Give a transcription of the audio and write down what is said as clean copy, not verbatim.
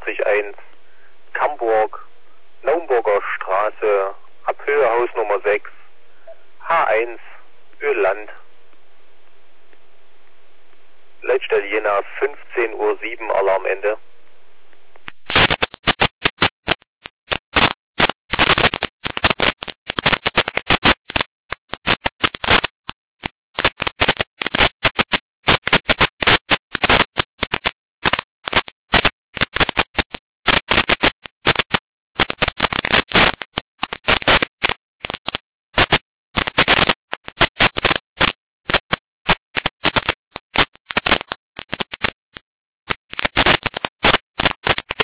1, Camburg, Naumburger Straße, Abhöhehaus Nummer 6, H1, Öland. Leitstelle Jena 15:07 Uhr, Alarmende.